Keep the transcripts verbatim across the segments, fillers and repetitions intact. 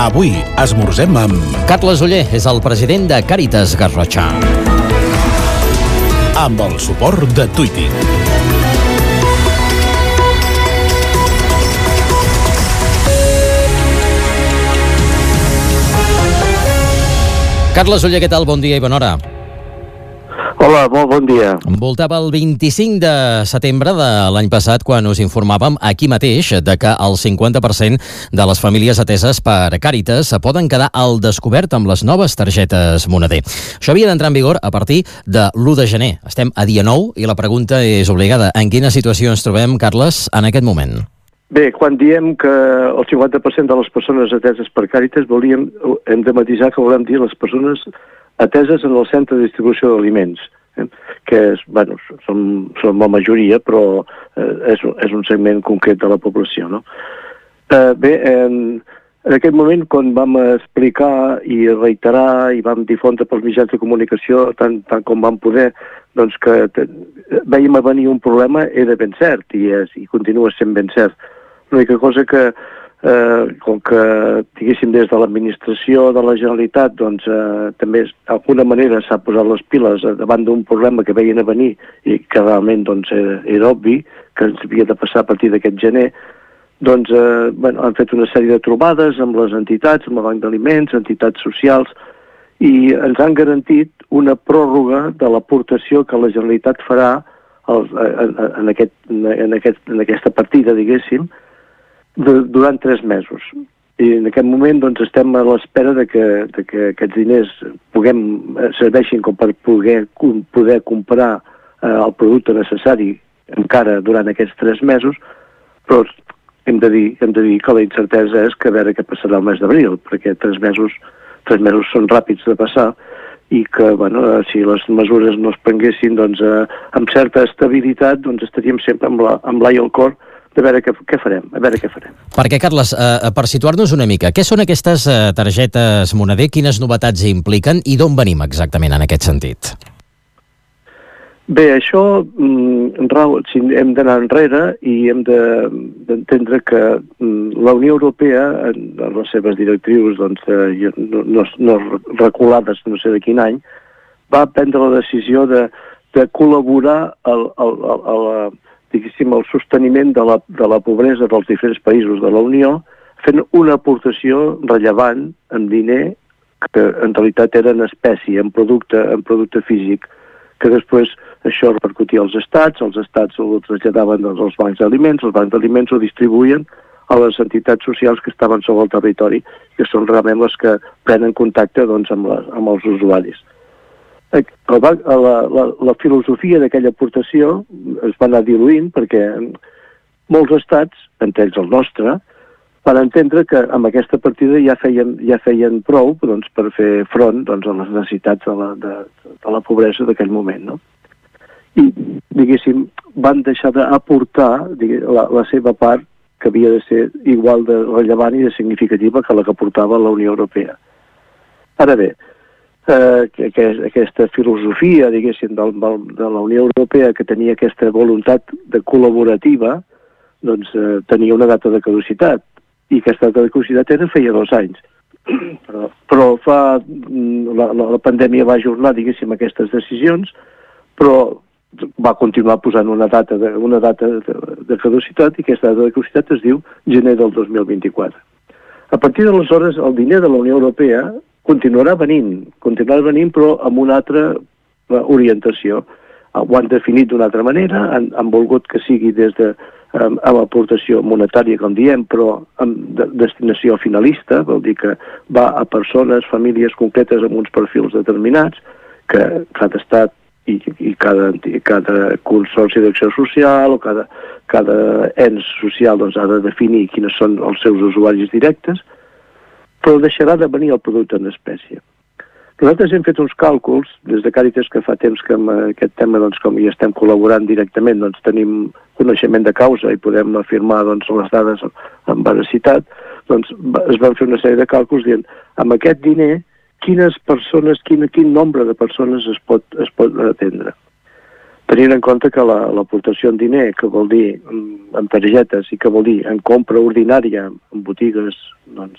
Avui esmorzem amb... Carles Oller és el president de Càritas Garrotxa. Amb el suport de Tuiti. Carles Oller, què tal? Bon dia i bona hora. Hola, molt bon dia. Envoltava el vint-i-cinc de setembre de l'any passat quan us informàvem aquí mateix de que el cinquanta per cent de les famílies ateses per Càritas poden quedar al descobert amb les noves targetes Moneder. Això havia d'entrar en vigor a partir de l'u de gener. Estem a dia nou i la pregunta és obligada. En quina situació ens trobem, Carles, en aquest moment? Bé, quan diem que el cinquanta per cent de les persones ateses per Càritas, volíem, hem de matisar que volem dir les persones ateses en el centre de distribució d'aliments, eh? que és, bueno, són, són la majoria, però eh, és, és un segment concret de la població, no? Eh, bé, en, en aquest moment, quan vam explicar i reiterar i vam difondre pels mitjans de comunicació tant, tant com vam poder, doncs que te, veiem a venir un problema, era ben cert, i, és, i continua sent ben cert. L'única cosa que Eh, com que, diguéssim, des de l'administració de la Generalitat, doncs, eh, també d'alguna manera s'ha posat les piles davant d'un problema que veien a venir i que realment doncs, era, era obvi que ens havia de passar a partir d'aquest gener, doncs eh, bueno, han fet una sèrie de trobades amb les entitats, amb el Banc d'Aliments, entitats socials, i ens han garantit una pròrroga de l'aportació que la Generalitat farà als, en, en, aquest, en, aquest, en aquesta partida, diguéssim, durant tres mesos. I en aquest moment doncs, estem a l'espera de que, de que aquests diners puguem, serveixin com per poder, poder comprar eh, el producte necessari encara durant aquests tres mesos, però hem de dir, hem de dir que la incertesa és que a veure què passarà el mes d'abril, perquè tres mesos, tres mesos són ràpids de passar i que, bueno, si les mesures no es prenguessin doncs, eh, amb certa estabilitat, doncs estaríem sempre amb la, amb l'ai al cor a veure què, què farem, a veure què farem. Perquè, Carles, eh, per situar-nos una mica, què són aquestes eh, targetes Moneder, quines novetats impliquen i d'on venim exactament en aquest sentit? Bé, això, mm, Raül, si hem d'anar enrere i hem d'entendre de, que mm, la Unió Europea, en, en les seves directrius, doncs, eh, no, no, no reculades no sé de quin any, va prendre la decisió de, de col·laborar al, al, al, a la diguéssim, el sosteniment de la, de la pobresa dels diferents països de la Unió, fent una aportació rellevant en diner, que en realitat era en espècie, en producte, en producte físic, que després això repercutia als estats, els estats ho traslladaven als bancs d'aliments, els bancs d'aliments ho distribuïen a les entitats socials que estaven sobre el territori, que són realment les que prenen contacte doncs, amb, la, amb els usuaris. La, la, la, la filosofia d'aquella aportació es va anar diluint perquè molts estats, entre ells el nostre, van entendre que amb aquesta partida ja feien, ja feien prou doncs, per fer front doncs, a les necessitats de la, de, de la pobresa d'aquell moment. No? I, diguéssim, van deixar d'aportar la, la seva part que havia de ser igual de rellevant i de significativa que la que aportava la Unió Europea. Ara bé, Eh, que, que aquesta filosofia, diguéssim, del, del, de la Unió Europea, que tenia aquesta voluntat de col·laborativa, doncs eh, tenia una data de caducitat, i aquesta data de caducitat era feia dos anys. però, però fa, la, la, la pandèmia va ajornar, diguéssim, aquestes decisions, però va continuar posant una data de, una data de, de caducitat, i aquesta data de caducitat es diu gener del dos mil vint-i-quatre. A partir d'aleshores, el diner de la Unió Europea continuarà venint, continuarà venint però amb una altra orientació. Ho han definit d'una altra manera, han, han volgut que sigui des de amb, amb aportació monetària, com diem, però amb de, destinació finalista, vol dir que va a persones, famílies concretes amb uns perfils determinats, que cada estat i, i cada, i cada consorci d'acció social o cada, cada ens social doncs, ha de definir quines són els seus usuaris directes, però deixarà de venir el producte en espècie. Nosaltres hem fet uns càlculs, des de Càritas, que fa temps que amb aquest tema, doncs, com hi estem col·laborant directament, doncs tenim coneixement de causa i podem afirmar doncs, les dades amb veracitat, doncs es van fer una sèrie de càlculs dient, amb aquest diner, quines persones, quin, quin nombre de persones es pot, es pot atendre. Tenint en compte que l'aportació en diner, que vol dir en targetes i que vol dir en compra ordinària en botigues, doncs,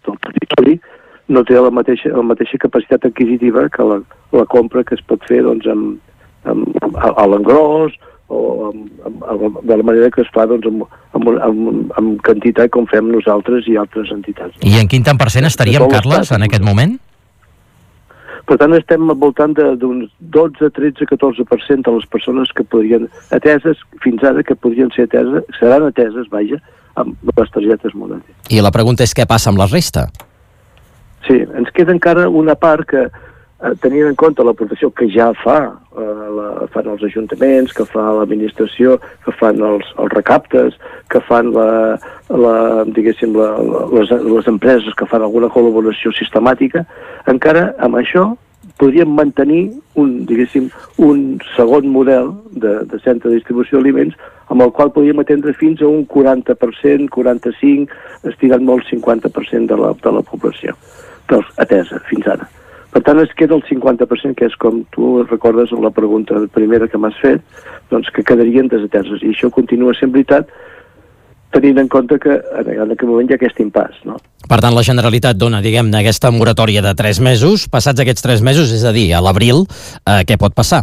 del territori, no té la mateixa, la mateixa capacitat adquisitiva que la, la compra que es pot fer doncs, amb, amb, a, a l'engròs o amb, amb, amb, de la manera que es fa doncs, amb, amb, amb, amb quantitat com fem nosaltres i altres entitats. I en quin tant per cent estaríem, Carles, en aquest moment? Per tant, estem al voltant d'un dotze, tretze, catorze per cent de les persones que podrien, ateses, fins ara, que podrien ser ateses, seran ateses, vaja, amb les targetes Moneder. I la pregunta és què passa amb la resta? Sí, ens queda encara una part que, eh, tenint en compte l'aportació que ja fa, eh, la, fan els ajuntaments, que fa l'administració, que fan els, els recaptes, que fan la, la, diguéssim, la, les, les empreses que fan alguna col·laboració sistemàtica, encara amb això podríem mantenir un, diguéssim, un segon model de, de centre de distribució d'aliments amb el qual podríem atendre fins a un quaranta per cent, quaranta-cinc per cent, estirant molt cinquanta per cent de la, de la població, doncs, atesa fins ara. Per tant, es queda el cinquanta per cent, que és com tu recordes en la pregunta primera que m'has fet, doncs que quedarien desateses. I això continua sent veritat, tenint en compte que en aquest moment hi ha aquest impàs, no? Per tant, la Generalitat dona, diguem-ne, aquesta moratòria de tres mesos. Passats aquests tres mesos, és a dir, a l'abril, eh, què pot passar?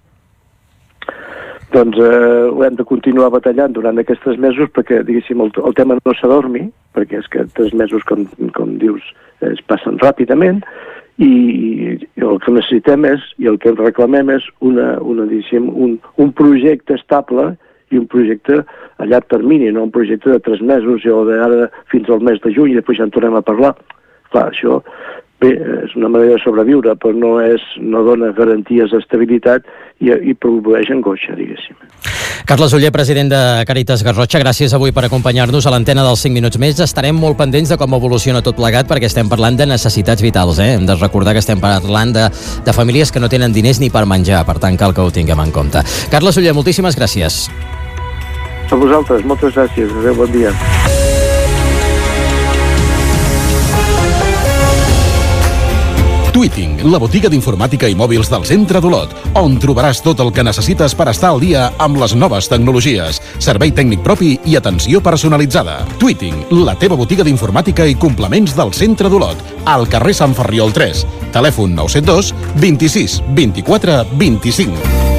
Doncs eh, ho hem de continuar batallant durant aquests tres mesos perquè, diguéssim, el, el tema no s'adormi, perquè és que tres mesos, com, com dius, es passen ràpidament, i, i el que necessitem és, i el que reclamem és una, una, diguéssim, un, un projecte estable i un projecte a llarg termini, no un projecte de tres mesos o d'ara fins al mes de juny i després ja en tornem a parlar. Clar, això bé, és una manera de sobreviure, però no, és, no dona garanties d'estabilitat i, i produeix angoixa, diguéssim. Carles Oller, president de Càritas Garrotxa, gràcies avui per acompanyar-nos a l'antena dels cinc minuts més. Estarem molt pendents de com evoluciona tot plegat perquè estem parlant de necessitats vitals, eh? Hem de recordar que estem parlant de, de famílies que no tenen diners ni per menjar, per tant cal que ho tinguem en compte. Carles Oller, moltíssimes gràcies. A vosaltres, moltes gràcies. Adéu, bon dia. Tweeting, la botiga d'informàtica i mòbils del centre d'Olot, on trobaràs tot el que necessites per estar al dia amb les noves tecnologies, servei tècnic propi i atenció personalitzada. Tweeting, la teva botiga d'informàtica i complements del centre d'Olot, al carrer Sant Ferriol tres. Telèfon nou set dos, vint-i-sis, vint-i-quatre, vint-i-cinc.